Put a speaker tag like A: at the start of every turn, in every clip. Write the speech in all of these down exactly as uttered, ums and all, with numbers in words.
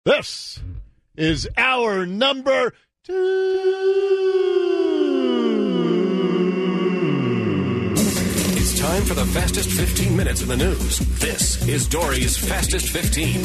A: This is our number two.
B: It's time for the fastest fifteen minutes in the news. This is Dory's Fastest fifteen.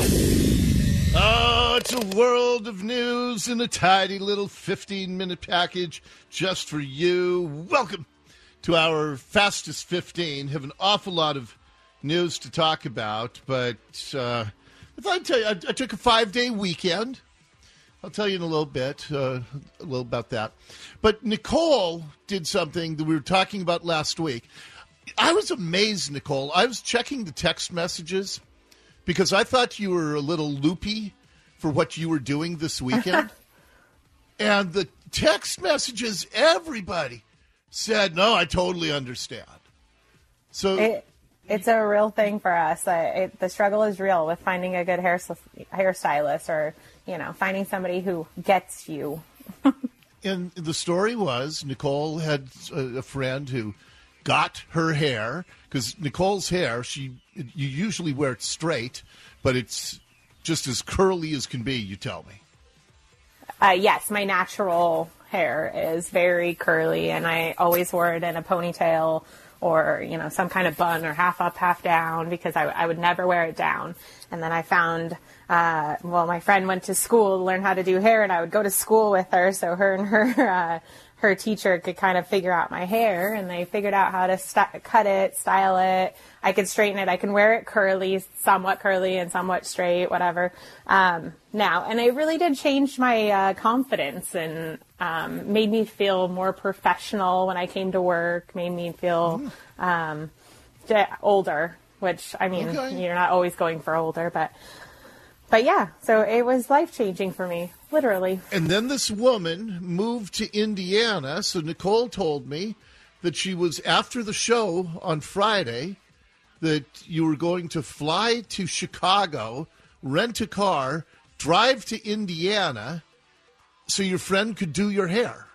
A: Oh, it's a world of news in a tidy little fifteen-minute package just for you. Welcome to our Fastest fifteen. Have an awful lot of news to talk about, but uh, I thought I'd tell you, I, I took a five-day weekend. I'll tell you in a little bit, uh, a little about that. But Nicole did something that we were talking about last week. I was amazed, Nicole. I was checking the text messages because I thought you were a little loopy for what you were doing this weekend. And the text messages, everybody said, no, I totally understand. So
C: it, it's a real thing for us. Uh, it, the struggle is real with finding a good hair hairstylist or, you know, finding somebody who gets you.
A: And the story was Nicole had a, a friend who got her hair, because Nicole's hair, she you usually wear it straight, but it's just as curly as can be, you tell me.
C: Uh, yes, my natural hair is very curly, and I always wore it in a ponytail or, you know, some kind of bun or half up, half down, because I, I would never wear it down. And then I found, uh, well, my friend went to school to learn how to do hair, and I would go to school with her, so her and her uh, her teacher could kind of figure out my hair, and they figured out how to st- cut it, style it. I could straighten it. I can wear it curly, somewhat curly and somewhat straight, whatever, um, now. And it really did change my uh, confidence and um, made me feel more professional when I came to work, made me feel um, older, which, I mean, okay. You're not always going for older, but... But yeah, so it was life-changing for me, literally.
A: And then this woman moved to Indiana, so Nicole told me that she was, after the show on Friday, that you were going to fly to Chicago, rent a car, drive to Indiana, so your friend could do your hair.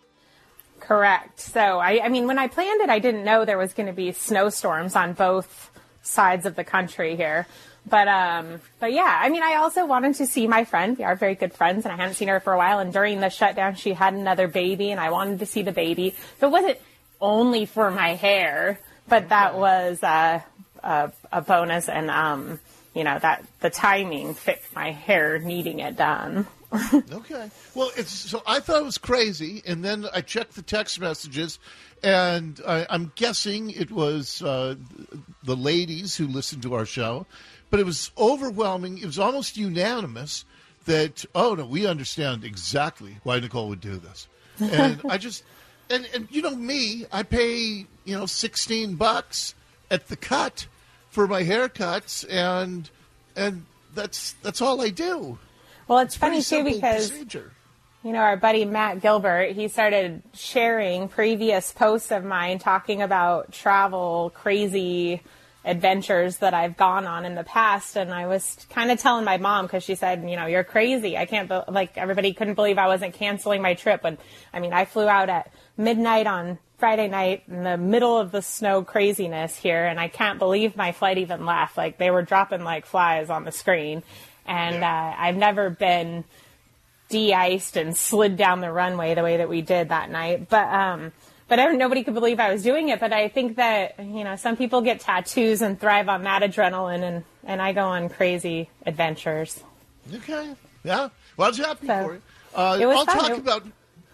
C: Correct. So, I, I mean, when I planned it, I didn't know there was going to be snowstorms on both sides of the country here. But, um, but yeah, I mean, I also wanted to see my friend. We are very good friends, and I hadn't seen her for a while. And during the shutdown, she had another baby, and I wanted to see the baby. So it wasn't only for my hair, but that was uh, a, a bonus. And, um, you know, that the timing fit my hair needing it done.
A: Okay. Well, it's so I thought it was crazy. And then I checked the text messages, and I, I'm guessing it was uh, the ladies who listened to our show. But it was overwhelming. It was almost unanimous that, oh, no, we understand exactly why Nicole would do this. And I just, and, and you know me, I pay, you know, sixteen bucks at the cut for my haircuts, and and that's that's all I do.
C: Well, it's, it's funny, too, because,
A: procedure.
C: You know, our buddy Matt Gilbert, he started sharing previous posts of mine talking about travel crazy adventures that I've gone on in the past. And I was kind of telling my mom, because she said, you know, you're crazy. I can't, be- like, everybody couldn't believe I wasn't canceling my trip. And I mean, I flew out at midnight on Friday night in the middle of the snow craziness here. And I can't believe my flight even left. Like, they were dropping like flies on the screen. And yeah. uh, I've never been de-iced and slid down the runway the way that we did that night. But, um, But nobody could believe I was doing it. But I think that, you know, some people get tattoos and thrive on that adrenaline, and, and I go on crazy adventures.
A: Okay. Yeah. Well, I was happy
C: so,
A: for you. Uh,
C: it was
A: I'll
C: fun.
A: talk
C: it,
A: about...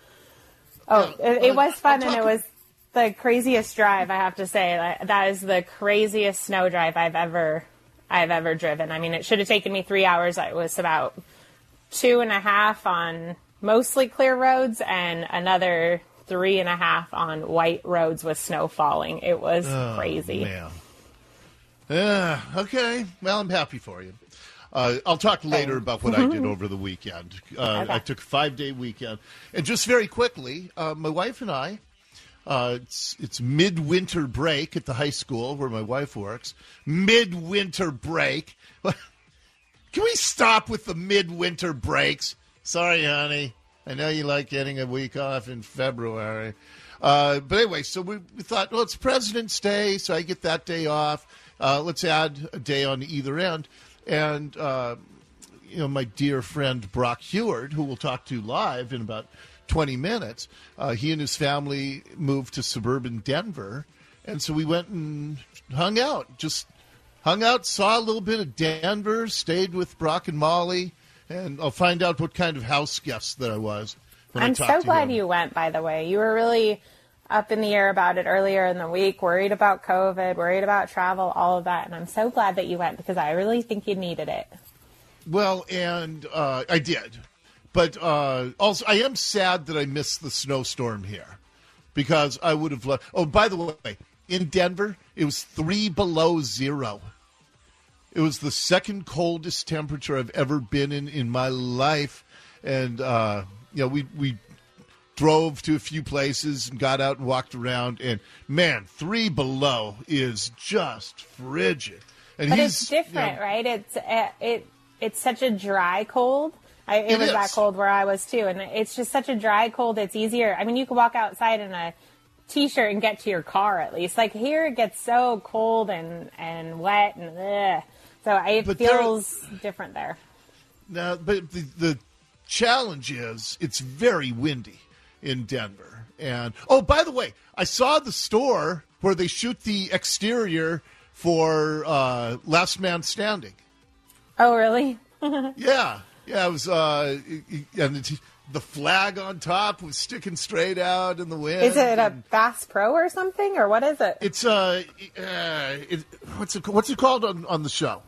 C: Oh,
A: yeah,
C: it, it
A: uh,
C: was fun, and it
A: about...
C: was the craziest drive, I have to say. That is the craziest snow drive I've ever I've ever driven. I mean, it should have taken me three hours. It was about two and a half on mostly clear roads and another three and a half on white roads with snow falling. It was
A: oh,
C: crazy.
A: Man. Yeah, okay. Well, I'm happy for you. Uh, I'll talk later about what I did over the weekend. Uh,
C: okay.
A: I took a five-day weekend. And just very quickly, uh, my wife and I, uh, it's, it's midwinter break at the high school where my wife works. Midwinter break. Can we stop with the midwinter breaks? Sorry, honey. I know you like getting a week off in February. Uh, but anyway, so we, we thought, well, it's President's Day, so I get that day off. Uh, let's add a day on either end. And, uh, you know, my dear friend Brock Heward, who we'll talk to live in about twenty minutes, uh, he and his family moved to suburban Denver. And so we went and hung out, just hung out, saw a little bit of Denver, stayed with Brock and Molly, and I'll find out what kind of house guest that I was. When
C: I'm
A: I talked
C: so
A: to
C: glad
A: him.
C: you went, by the way. You were really up in the air about it earlier in the week, worried about COVID, worried about travel, all of that. And I'm so glad that you went because I really think you needed it.
A: Well, and uh, I did. But uh, also, I am sad that I missed the snowstorm here because I would have loved. Oh, by the way, in Denver, it was three below zero. It was the second coldest temperature I've ever been in in my life. And, uh, you know, we, we drove to a few places and got out and walked around. And, man, three below is just frigid. And
C: But
A: he's,
C: it's different,
A: you know,
C: right? It's uh, it it's such a dry cold. I, it,
A: It
C: was
A: is.
C: that cold where I was too, and it's just such a dry cold. It's easier. I mean, you can walk outside in a t-shirt and get to your car at least. Like here, it gets so cold and and wet and ugh. So it
A: But there-
C: feels different there.
A: Now, but the, the challenge is it's very windy in Denver. And, oh, by the way, I saw the store where they shoot the exterior for uh, Last Man Standing.
C: Oh, really?
A: Yeah. Yeah, it was, uh, and the, the flag on top was sticking straight out in the wind.
C: Is it a
A: and
C: Bass Pro or something, or what is it?
A: It's, uh, uh it, what's it, what's it called on, on the show?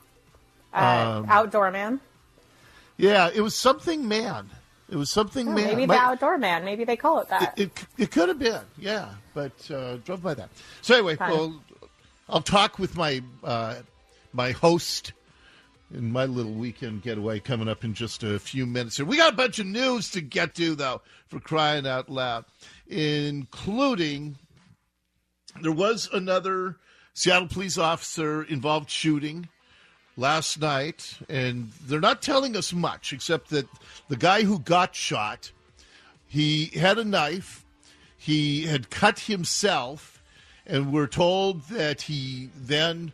C: Uh, Outdoor Man.
A: Yeah, it was something man. It was something
C: Oh,
A: man.
C: maybe
A: My-
C: the Outdoor Man. Maybe they call it that.
A: It, it, it could have been, yeah, but uh, drove by that. So anyway,
C: Fine.
A: well, I'll talk with my uh, my host in my little weekend getaway coming up in just a few minutes. Here, we got a bunch of news to get to, though, for crying out loud, including there was another Seattle police officer involved shooting last night, and they're not telling us much except that the guy who got shot, he had a knife, he had cut himself, and we're told that he then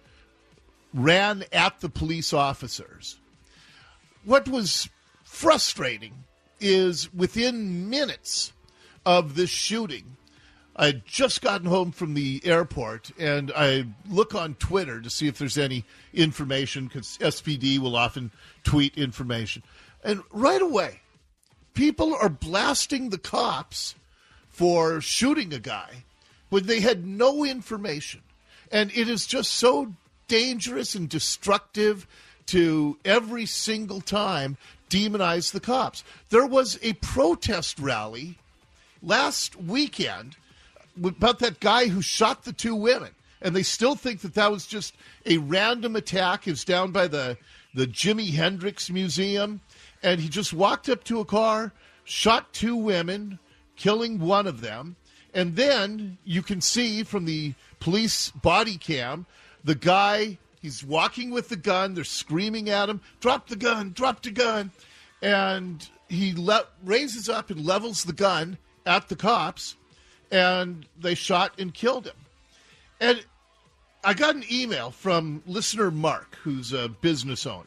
A: ran at the police officers. What was frustrating is within minutes of this shooting, I had just gotten home from the airport, and I look on Twitter to see if there's any information, because S P D will often tweet information. And right away, people are blasting the cops for shooting a guy when they had no information. And it is just so dangerous and destructive to every single time demonize the cops. There was a protest rally last weekend about that guy who shot the two women, and they still think that that was just a random attack. It was down by the, the Jimi Hendrix Museum, and he just walked up to a car, shot two women, killing one of them, and then you can see from the police body cam, the guy, he's walking with the gun, they're screaming at him, drop the gun, drop the gun, and he le- raises up and levels the gun at the cops, and they shot and killed him. And I got an email from listener Mark, who's a business owner,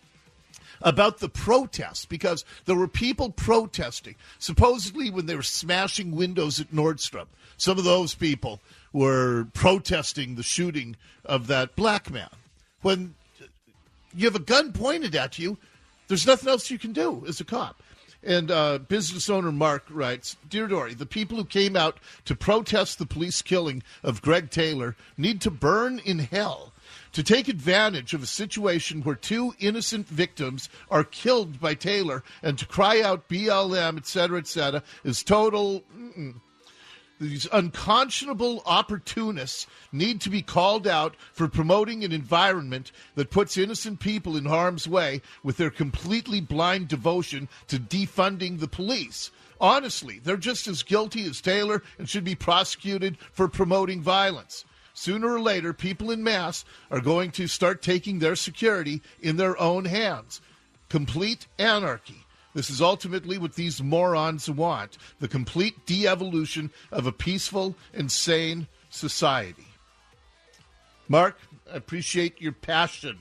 A: about the protests, because there were people protesting, supposedly when they were smashing windows at Nordstrom. Some of those people were protesting the shooting of that black man. When you have a gun pointed at you, there's nothing else you can do as a cop. And uh, business owner Mark writes, Dear Dory, the people who came out to protest the police killing of Greg Taylor need to burn in hell. To take advantage of a situation where two innocent victims are killed by Taylor and to cry out B L M, et cetera, et cetera, is total... Mm-mm. These unconscionable opportunists need to be called out for promoting an environment that puts innocent people in harm's way with their completely blind devotion to defunding the police. Honestly, they're just as guilty as Taylor and should be prosecuted for promoting violence. Sooner or later, people en masse are going to start taking their security in their own hands. Complete anarchy. This is ultimately what these morons want, the complete de-evolution of a peaceful and sane society. Mark, I appreciate your passion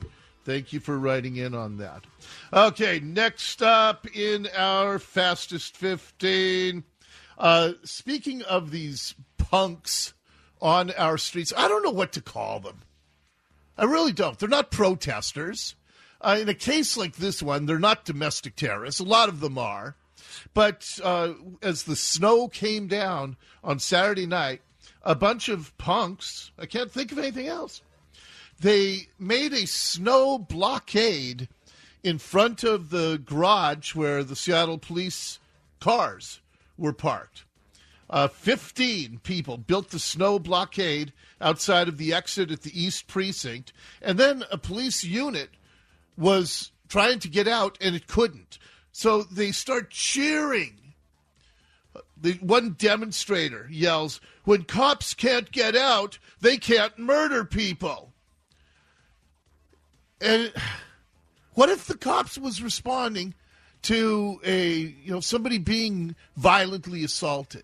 A: Thank you for writing in on that. Okay, next up in our Fastest fifteen. Uh, speaking of these punks on our streets, I don't know what to call them. I really don't. They're not protesters. Uh, in a case like this one, they're not domestic terrorists. A lot of them are. But uh, as the snow came down on Saturday night, a bunch of punks, I can't think of anything else, they made a snow blockade in front of the garage where the Seattle police cars were parked. Uh, fifteen people built the snow blockade outside of the exit at the East Precinct, and then a police unit was trying to get out, and it couldn't. So they start cheering. The one demonstrator yells, "When cops can't get out, they can't murder people." And what if the cops was responding to a, you know, somebody being violently assaulted?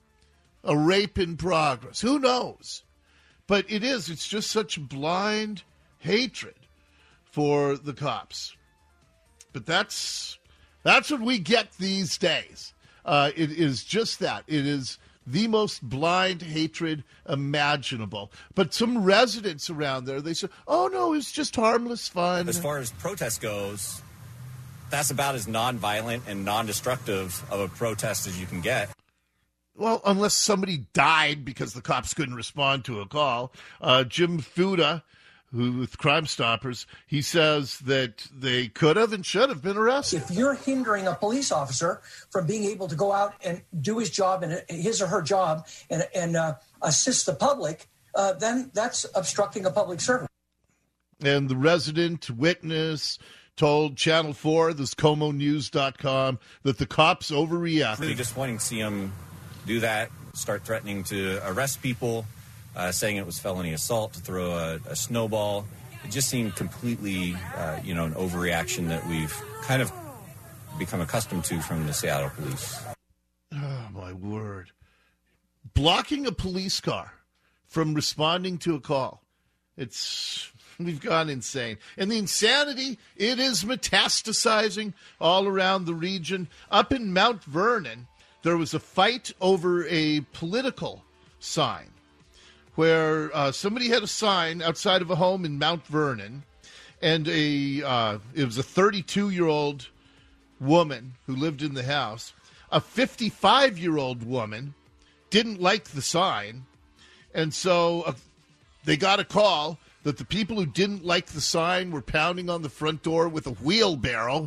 A: A rape in progress. Who knows? But it is. It's just such blind hatred for the cops. But that's that's what we get these days. Uh, it is just that. It is the most blind hatred imaginable. But some residents around there, they say, oh, no, it's just harmless fun.
D: As far as protest goes, that's about as nonviolent and non-destructive of a protest as you can get.
A: Well, unless somebody died because the cops couldn't respond to a call. Uh, Jim Fuda, who with Crime Stoppers, he says that they could have and should have been arrested.
E: If you're hindering a police officer from being able to go out and do his job and his or her job and, and uh, assist the public, uh, then that's obstructing a public servant.
A: And the resident witness told Channel four, this Como News dot com, that the cops overreacted.
D: Pretty disappointing to see them do that, start threatening to arrest people, uh, saying it was felony assault, to throw a, a snowball. It just seemed completely, uh, you know, an overreaction that we've kind of become accustomed to from the Seattle police.
A: Oh, my word. Blocking a police car from responding to a call. It's, we've gone insane. And the insanity, it is metastasizing all around the region. Up in Mount Vernon, there was a fight over a political sign where uh, somebody had a sign outside of a home in Mount Vernon, and a uh, it was a thirty-two-year-old woman who lived in the house. A fifty-five-year-old woman didn't like the sign, and so uh, they got a call that the people who didn't like the sign were pounding on the front door with a wheelbarrow.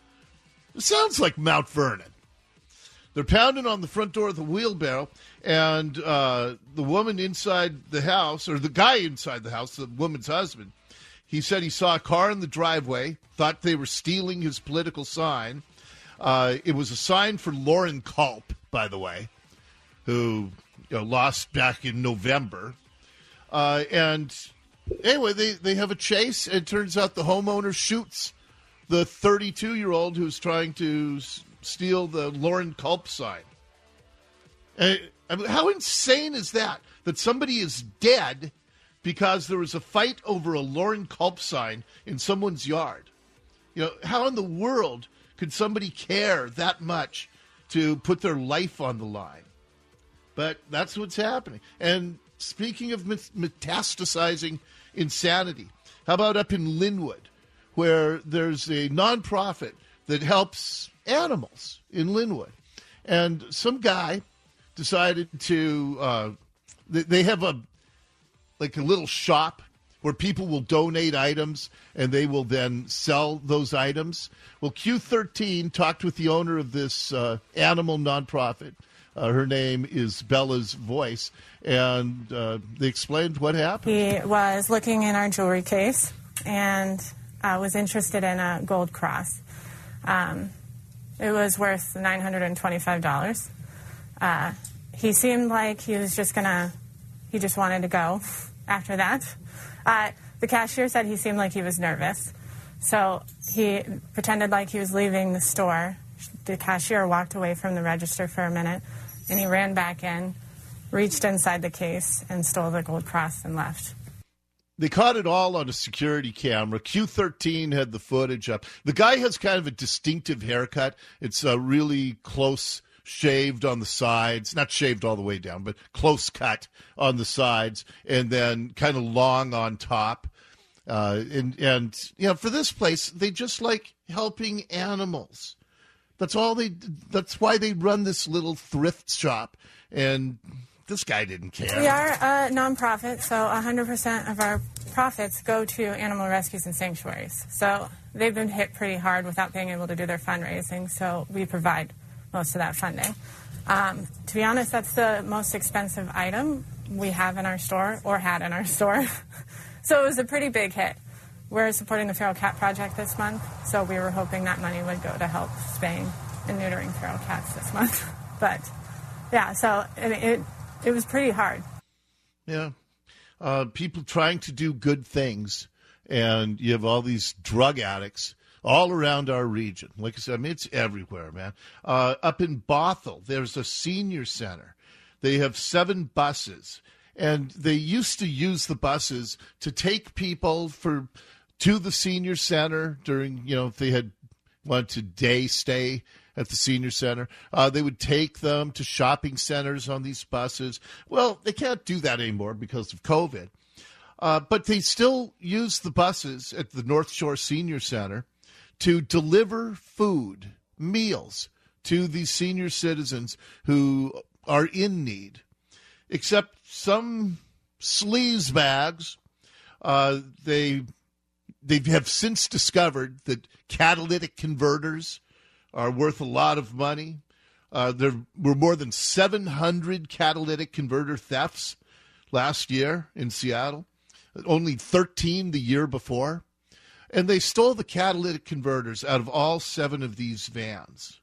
A: It sounds like Mount Vernon. They're pounding on the front door of the wheelbarrow, and uh, the woman inside the house, or the guy inside the house, the woman's husband, he said he saw a car in the driveway, thought they were stealing his political sign. Uh, it was a sign for Lauren Culp, by the way, who you know, lost back in November. Uh, and anyway, they, they have a chase, and it turns out the homeowner shoots the thirty-two-year-old who's trying to steal the Lauren Culp sign. And, I mean, how insane is that? That somebody is dead because there was a fight over a Lauren Culp sign in someone's yard. You know, how in the world could somebody care that much to put their life on the line? But that's what's happening. And speaking of metastasizing insanity, how about up in Linwood, where there's a nonprofit that helps animals in Linwood. And some guy decided to, uh, they have a, like a little shop where people will donate items and they will then sell those items. Well, Q thirteen talked with the owner of this uh, animal nonprofit. Uh, her name is Bella's Voice, and uh, they explained what happened.
F: He was looking in our jewelry case and uh, was interested in a gold cross. Um, it was worth nine hundred twenty-five dollars. Uh, he seemed like he was just going to, he just wanted to go after that. Uh, the cashier said he seemed like he was nervous. So he pretended like he was leaving the store. The cashier walked away from the register for a minute, and he ran back in, reached inside the case, and stole the gold cross and left.
A: They caught it all on a security camera. Q thirteen had the footage up. The guy has kind of a distinctive haircut. It's a really close shaved on the sides, not shaved all the way down, but close cut on the sides, and then kind of long on top. Uh, and, and, you know, for this place, they just like helping animals. That's all they, that's why they run this little thrift shop. And this guy didn't care.
F: We are a nonprofit, so one hundred percent of our profits go to animal rescues and sanctuaries. So they've been hit pretty hard without being able to do their fundraising, so we provide most of that funding. Um, to be honest, that's the most expensive item we have in our store or had in our store. So it was a pretty big hit. We're supporting the Feral Cat Project this month, so we were hoping that money would go to help spaying and neutering feral cats this month. But, yeah, so it, it, it was pretty hard.
A: Yeah. Uh, people trying to do good things, and you have all these drug addicts all around our region. Like I said, I mean, it's everywhere, man. Uh, up in Bothell, there's a senior center. They have seven buses, and they used to use the buses to take people for to the senior center during, you know, if they had wanted to day stay at the senior center. Uh, they would take them to shopping centers on these buses. Well, they can't do that anymore because of COVID. Uh, but they still use the buses at the North Shore Senior Center to deliver food, meals, to these senior citizens who are in need. Except some sleaze bags, uh, they they have since discovered that catalytic converters are worth a lot of money. Uh, there were more than seven hundred catalytic converter thefts last year in Seattle, only thirteen the year before. And they stole the catalytic converters out of all seven of these vans.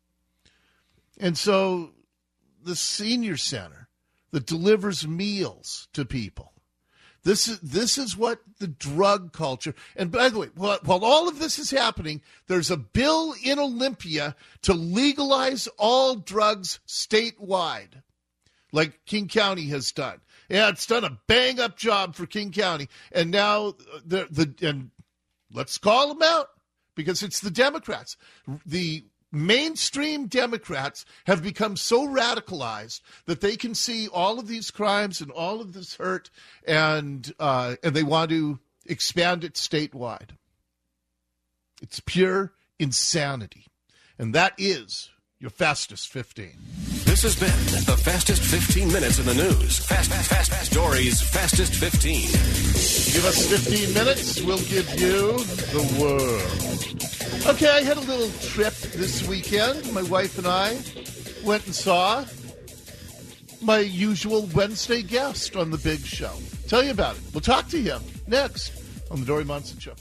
A: And so the senior center that delivers meals to people, this is this is what the drug culture. And by the way, while, while all of this is happening, there's a bill in Olympia to legalize all drugs statewide, like King County has done. Yeah, it's done a bang-up job for King County. And now the the and let's call them out because it's the Democrats. The mainstream Democrats have become so radicalized that they can see all of these crimes and all of this hurt, and uh, and they want to expand it statewide. It's pure insanity. And that is your Fastest fifteen.
B: This has been the Fastest fifteen minutes in the news. Fast, fast, fast, fast. Dory's Fastest fifteen.
A: Give us fifteen minutes, we'll give you the world. Okay, I had a little trip this weekend. My wife and I went and saw my usual Wednesday guest on The Big Show. Tell you about it. We'll talk to him next on the Dory Monson Show.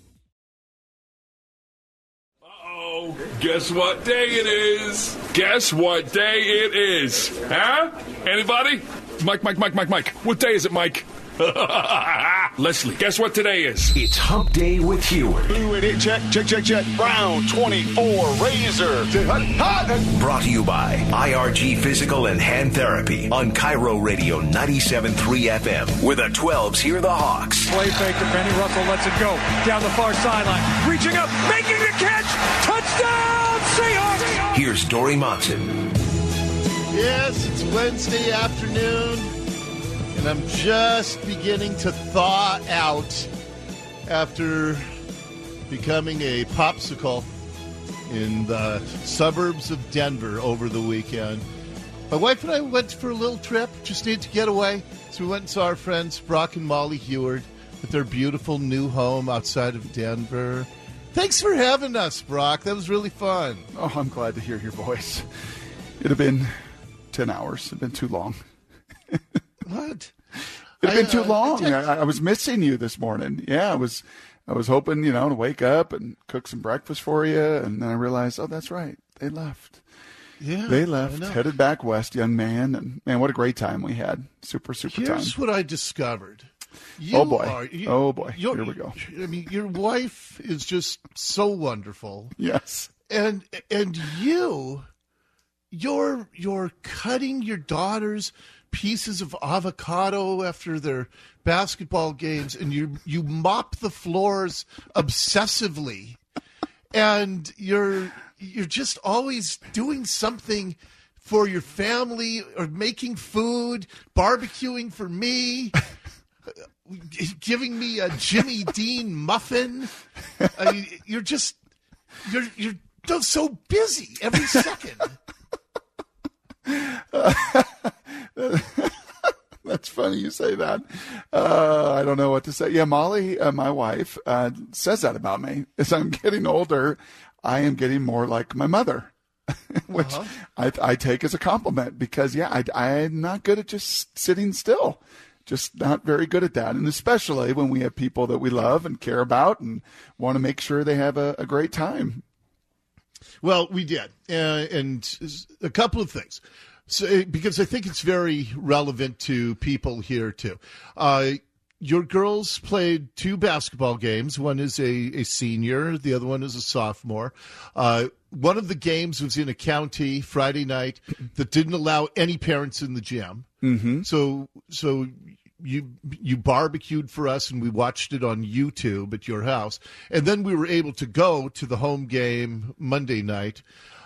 G: Uh-oh. Guess what day it is? Guess what day it is? Huh? Anybody? Mike, Mike, Mike, Mike, Mike. What day is it, Mike? Leslie, guess what today is?
B: It's Hump Day with Heward.
H: Blue it, check, check, check, check. Brown twenty-four, Razor.
B: Brought to you by I R G Physical and Hand Therapy on Cairo Radio ninety-seven point three F M. Where the twelves hear the Hawks.
I: Play fake to Benny Russell, lets it go. Down the far sideline. Reaching up, making the catch. Touchdown, Seahawks.
B: Here's Dory Monson.
A: Yes, it's Wednesday afternoon. And I'm just beginning to thaw out after becoming a popsicle in the suburbs of Denver over the weekend. My wife and I went for a little trip, just needed to get away. So we went and saw our friends Brock and Molly Heward at their beautiful new home outside of Denver. Thanks for having us, Brock. That was really fun.
J: Oh, I'm glad to hear your voice. It'd have been ten hours. It'd been too long.
A: What?
J: It'd been
A: I,
J: too
A: uh,
J: long.
A: I,
J: I, I was missing you this morning. Yeah, I was. I was hoping, you know, to wake up and cook some breakfast for you, and then I realized, oh, that's right, they left.
A: Yeah,
J: they left, headed back west, young man, and man, what a great time we had. Super, super
A: Here's
J: time.
A: Here's what I discovered. You
J: oh boy!
A: Are, you,
J: oh boy! Here we go.
A: I mean, your wife is just so wonderful.
J: Yes,
A: and and you, you're you're cutting your daughter's pieces of avocado after their basketball games, and you you mop the floors obsessively, and you're you're just always doing something for your family, or making food, barbecuing for me, giving me a Jimmy Dean muffin. I mean, you're just you're you're so busy every second.
J: That's funny you say that. Uh, I don't know what to say. Yeah, Molly, uh, my wife, uh, says that about me. As I'm getting older, I am getting more like my mother, which uh-huh. I, I take as a compliment because, yeah, I, I'm not good at just sitting still. Just not very good at that. And especially when we have people that we love and care about and want to make sure they have a, a great time.
A: Well, we did. Uh, and a couple of things. So, because I think it's very relevant to people here, too. Uh, your girls played two basketball games. One is a, a senior. The other one is a sophomore. Uh, one of the games was in a county Friday night that didn't allow any parents in the gym.
J: Mm-hmm.
A: So so you you barbecued for us, and we watched it on YouTube at your house. And then we were able to go to the home game Monday night.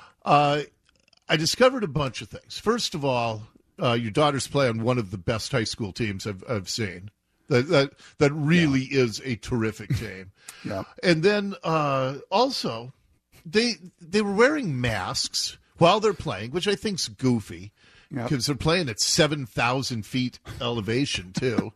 A: Uh I discovered a bunch of things. First of all, uh, your daughters play on one of the best high school teams I've, I've seen. That that that really yeah. is a terrific team.
J: yeah.
A: And then uh, also, they they were wearing masks while they're playing, which I think's goofy because yep. they're playing at seven thousand feet elevation too.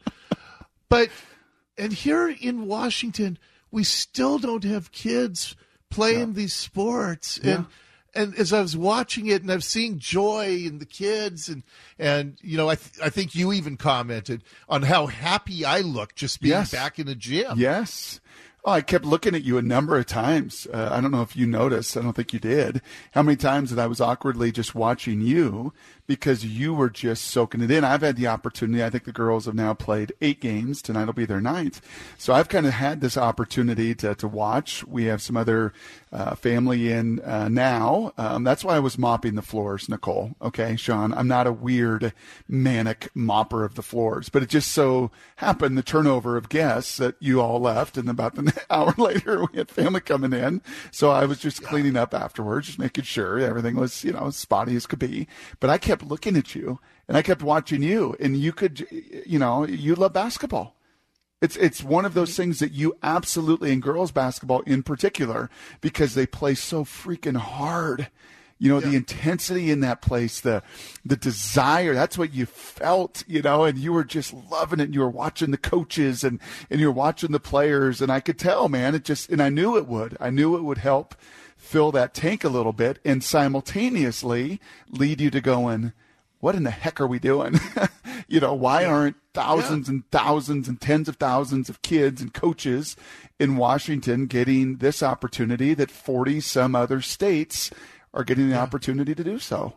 A: But and here in Washington, we still don't have kids playing yeah. these sports and.
J: Yeah.
A: And as I was watching it, and I was seeing joy in the kids, and, and you know, I th- I think you even commented on how happy I looked just being
J: yes.
A: back in the gym.
J: Yes. Oh, I kept looking at you a number of times. Uh, I don't know if you noticed. I don't think you did. How many times that I was awkwardly just watching you because you were just soaking it in. I've had the opportunity. I think the girls have now played eight games. Tonight will be their ninth. So I've kind of had this opportunity to, to watch. We have some other uh, family in uh, now. Um, that's why I was mopping the floors, Nicole. Okay, Sean, I'm not a weird, manic mopper of the floors, but it just so happened the turnover of guests that you all left, and about the hour later we had family coming in. So I was just cleaning up afterwards, just making sure everything was, you know, as spotty as could be. But I kept looking at you, and I kept watching you, and you could, you know, you love basketball. It's it's one of those things that you absolutely, in girls basketball in particular, because they play so freaking hard. You know, yeah. the intensity in that place, the the desire, that's what you felt, you know, and you were just loving it. And you were watching the coaches and, and you were watching the players. And I could tell, man, it just, and I knew it would. I knew it would help fill that tank a little bit and simultaneously lead you to going, what in the heck are we doing? You know, why aren't thousands yeah. and thousands and tens of thousands of kids and coaches in Washington getting this opportunity that forty some other states are getting the yeah. opportunity to do so?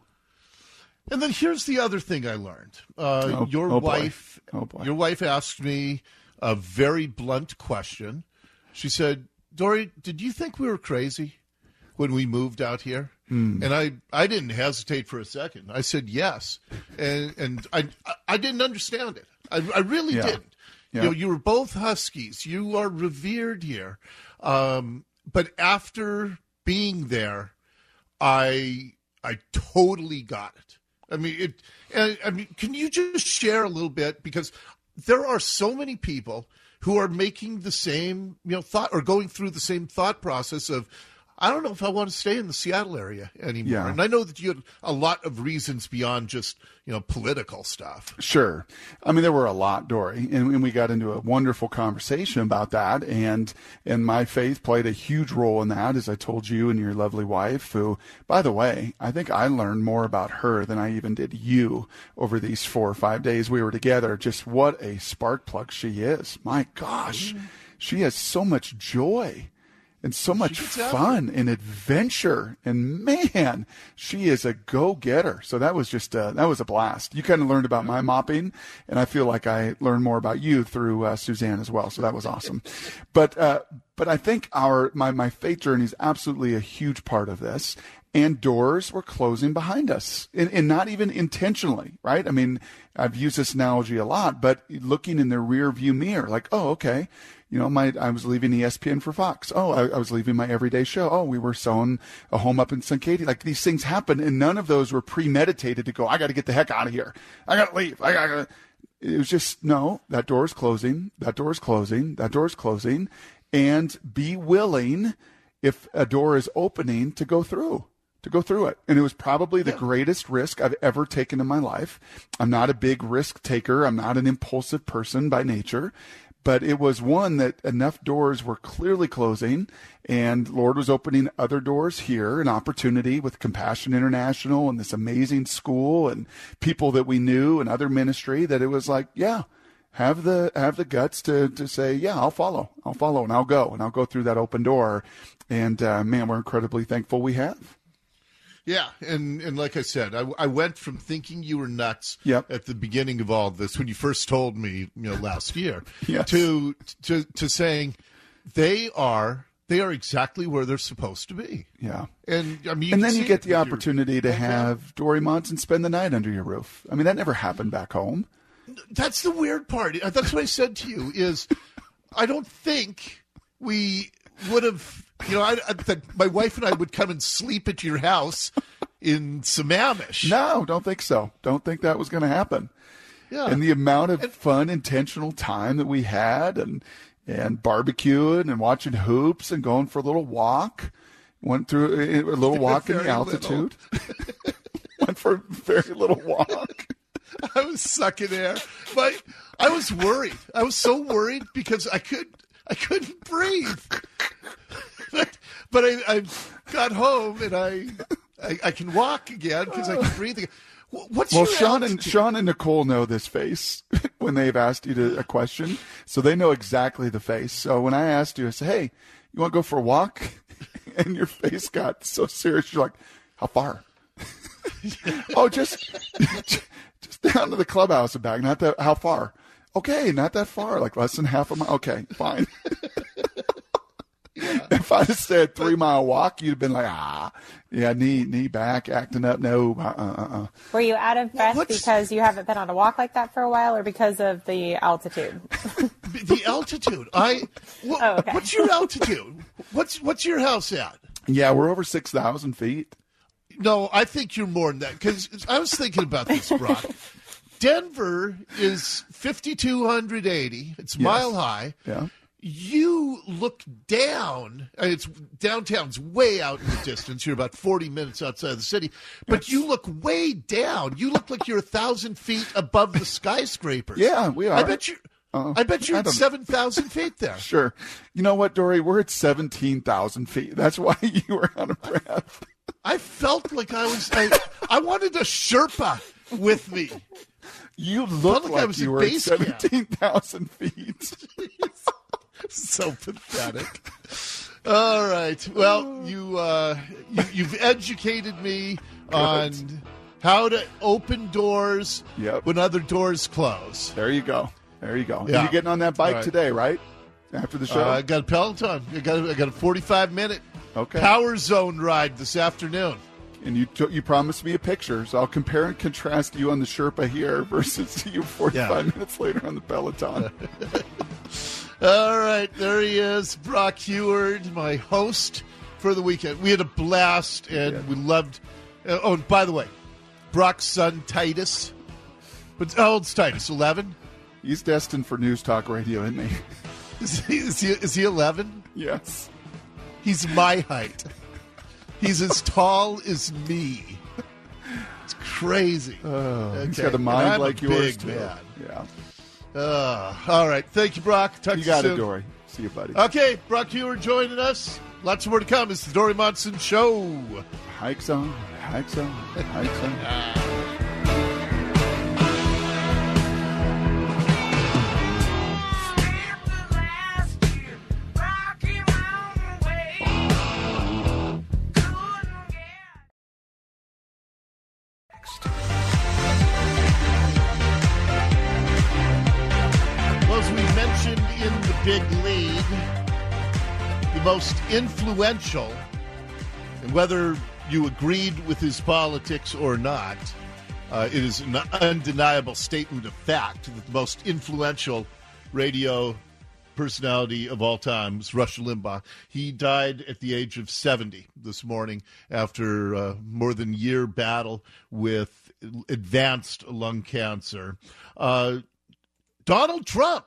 A: And then here's the other thing I learned. Uh,
J: oh,
A: your
J: oh
A: wife,
J: oh boy.
A: your wife asked me a very blunt question. She said, "Dory, did you think we were crazy when we moved out here?"
J: Hmm.
A: And I, I didn't hesitate for a second. I said yes, and and I I didn't understand it. I, I really
J: yeah.
A: didn't.
J: Yeah.
A: You know, you were both Huskies. You are revered here, um, but after being there, I I totally got it. I mean, it. And, I mean, can you just share a little bit, because there are so many people who are making the same, you know, thought, or going through the same thought process of, I don't know if I want to stay in the Seattle area anymore.
J: Yeah.
A: And I know that you had a lot of reasons beyond just, you know, political stuff.
J: Sure. I mean, there were a lot, Dory, and, and we got into a wonderful conversation about that. And, and my faith played a huge role in that, as I told you and your lovely wife, who, by the way, I think I learned more about her than I even did you over these four or five days we were together. Just what a spark plug she is. My gosh, mm-hmm. she has so much joy. And so much fun and adventure, and man, she is a go-getter. So that was just uh, that was a blast. You kind of learned about my mopping, and I feel like I learned more about you through uh, Suzanne as well. So that was awesome. But uh, but I think our my my faith journey is absolutely a huge part of this. and doors were closing behind us, and, and not even intentionally, right? I mean, I've used this analogy a lot, but looking in the rear view mirror, like, oh, okay, you know, my I was leaving E S P N for Fox. Oh, I, I was leaving my everyday show. Oh, we were selling a home up in Saint Katie. Like, these things happen, and none of those were premeditated to go, I got to get the heck out of here. I got to leave. I got to. It was just, no, that door is closing. That door is closing. That door is closing. And be willing, if a door is opening, to go through. to go through it. And it was probably the yeah. greatest risk I've ever taken in my life. I'm not a big risk taker. I'm not an impulsive person by nature, but it was one that enough doors were clearly closing, and Lord was opening other doors here, an opportunity with Compassion International and this amazing school and people that we knew and other ministry, that it was like, yeah, have the, have the guts to, to say, yeah, I'll follow, I'll follow and I'll go and I'll go through that open door. And uh, man, we're incredibly thankful we have.
A: Yeah, and, and like I said, I, I went from thinking you were nuts
J: yep.
A: at the beginning of all of this when you first told me, you know, last year,
J: yes.
A: to to to saying they are they are exactly where they're supposed to be.
J: Yeah,
A: and I mean, you
J: and then you get the opportunity to have Dory Monson spend the night under your roof. I mean, that never happened back home.
A: That's the weird part. That's what I said to you. Is I don't think we would have. You know, I, I, that my wife and I would come and sleep at your house in Sammamish.
J: No, don't think so. Don't think that was going to happen.
A: Yeah.
J: And the amount of
A: and,
J: fun, intentional time that we had, and and barbecuing and watching hoops and going for a little walk. Went through a, a little walk in the altitude. Went for a very little walk.
A: I was sucking air. But I was worried. I was so worried because I could I couldn't breathe. But, but I, I got home and I, I I can walk again because I can breathe again. What's
J: well,
A: your
J: Sean
A: altitude?
J: and Sean and Nicole know this face when they've asked you to, a question, so they know exactly the face. So when I asked you, I said, "Hey, you want to go for a walk?" And your face got so serious. You're like, "How far?" Oh, just just down to the clubhouse and back. Not that. How far? Okay, not that far. Like less than half a mile. Okay, fine.
A: Yeah.
J: If I'd have said three mile walk, you'd have been like, ah, yeah, knee knee back, acting up. No, uh, uh, uh.
C: Were you out of breath
A: What's...
C: because you haven't been on a walk like that for a while, or because of the altitude?
A: The altitude. I. Wh-
C: oh, okay.
A: What's your altitude? What's What's your house at?
J: Yeah, we're over six thousand feet.
A: No, I think you're more than that, because I was thinking about this, Brock. Denver is fifty-two eighty. It's
J: Yes.
A: mile high.
J: Yeah.
A: You look down. It's downtown's way out in the distance. You're about forty minutes outside the city, but
J: Yes.
A: you look way down. You look like you're a thousand feet above the skyscrapers.
J: Yeah, we are.
A: I bet you.
J: Uh,
A: I bet you're
J: I
A: at
J: don't-
A: seven thousand feet there.
J: Sure. You know what, Dory? We're at seventeen thousand feet. That's why you were out of breath.
A: I felt like I was. I, I wanted a Sherpa with me.
J: You look
A: like
J: like,
A: I was
J: you
A: at
J: were at
A: base camp.
J: seventeen thousand feet.
A: So pathetic. All right. Well, you, uh, you you've educated me on how to open doors
J: Yep.
A: when other doors close.
J: There you go. There you go. And
A: Yeah.
J: you're getting on that bike
A: All right.
J: today, right? After the show?
A: Uh, I got a Peloton. I got a, I got a forty-five minute
J: Okay.
A: Power Zone ride this afternoon.
J: And you t- you promised me a picture, so I'll compare and contrast you on the Sherpa here versus you forty-five
A: Yeah.
J: minutes later on the Peloton.
A: All right, there he is, Brock Heward, my host for the weekend. We had a blast, and
J: Yeah.
A: we loved. Uh, oh, and by the way, Brock's son Titus. But how old's Titus? Eleven?
J: He's destined for News Talk Radio, isn't he?
A: Is he? Is he? Is he eleven?
J: Yes.
A: He's my height. He's as tall as me. It's crazy.
J: Oh, He's
A: Okay,
J: got a
A: and
J: mind
A: I'm a
J: like yours,
A: big
J: too.
A: man.
J: Yeah.
A: Uh, all right. Thank you, Brock. Talk
J: You
A: to you
J: got
A: soon.
J: it, Dory. See you, buddy.
A: Okay, Brock Heward joining us. Lots more to come. It's the Dory Monson Show.
J: Hikes on, hikes on, hikes on.
A: Well, as we mentioned in the big league, the most influential, and whether you agreed with his politics or not, uh, it is an undeniable statement of fact that the most influential radio personality of all time is Rush Limbaugh. He died at the age of seventy this morning after a more than a year battle with advanced lung cancer. Uh, Donald Trump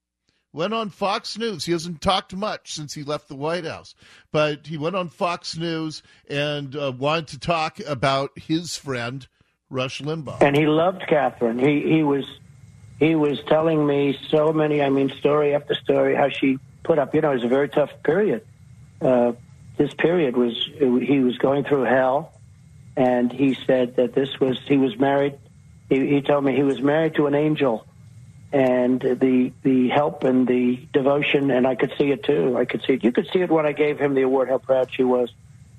A: went on Fox News. He hasn't talked much since he left the White House, but he went on Fox News and uh, wanted to talk about his friend, Rush Limbaugh.
K: And he loved Catherine. He he was he was telling me so many, I mean, story after story, how she put up, you know, it was a very tough period. Uh, this period was, he was going through hell, and he said that this was, he was married, he, he told me he was married to an angel. And the the help and the devotion, and I could see it too. I could see it. You could see it when I gave him the award, how proud she was.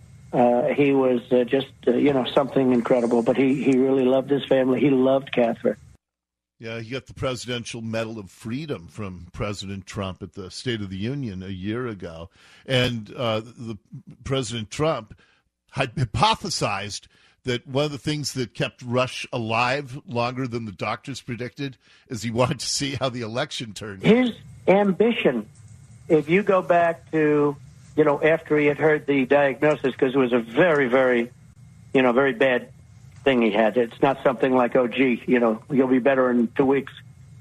K: Uh, he was uh, just, uh, you know, something incredible. But he, he really loved his family. He loved Catherine.
A: Yeah, he got the Presidential Medal of Freedom from President Trump at the State of the Union a year ago. And uh, the President Trump had hypothesized that one of the things that kept Rush alive longer than the doctors predicted is he wanted to see how the election turned out.
K: His ambition, if you go back to, you know, after he had heard the diagnosis, because it was a very, very, you know, very bad thing he had. It's not something like, oh, gee, you know, you'll be better in two weeks.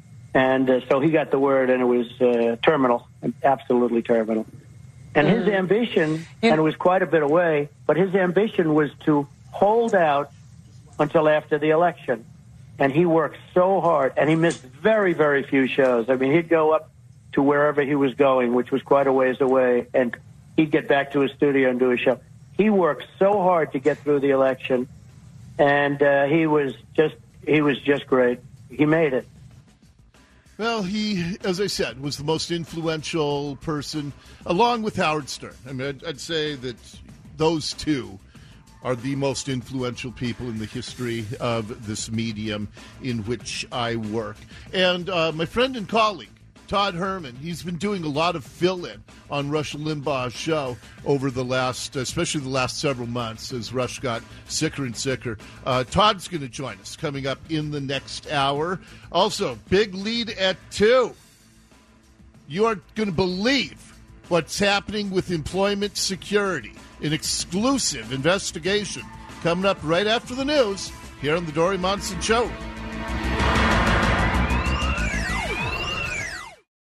K: And uh, so he got the word, and it was uh, terminal, absolutely terminal. And his ambition, and it was quite a bit away, but his ambition was to hold out until after the election. And he worked so hard, and he missed very, very few shows. I mean, he'd go up to wherever he was going, which was quite a ways away, and he'd get back to his studio and do a show. He worked so hard to get through the election, and uh, he was just he was just great. He made it.
A: Well, he, as I said, was the most influential person, along with Howard Stern. I mean, I'd, I'd say that those two are the most influential people in the history of this medium in which I work. And uh, my friend and colleague, Todd Herman, he's been doing a lot of fill-in on Rush Limbaugh's show over the last, especially the last several months as Rush got sicker and sicker. Uh, Todd's going to join us coming up in the next hour. Also, big lead at two. You aren't going to believe what's happening with employment security. An exclusive investigation coming up right after the news here on the Dory Monson Show.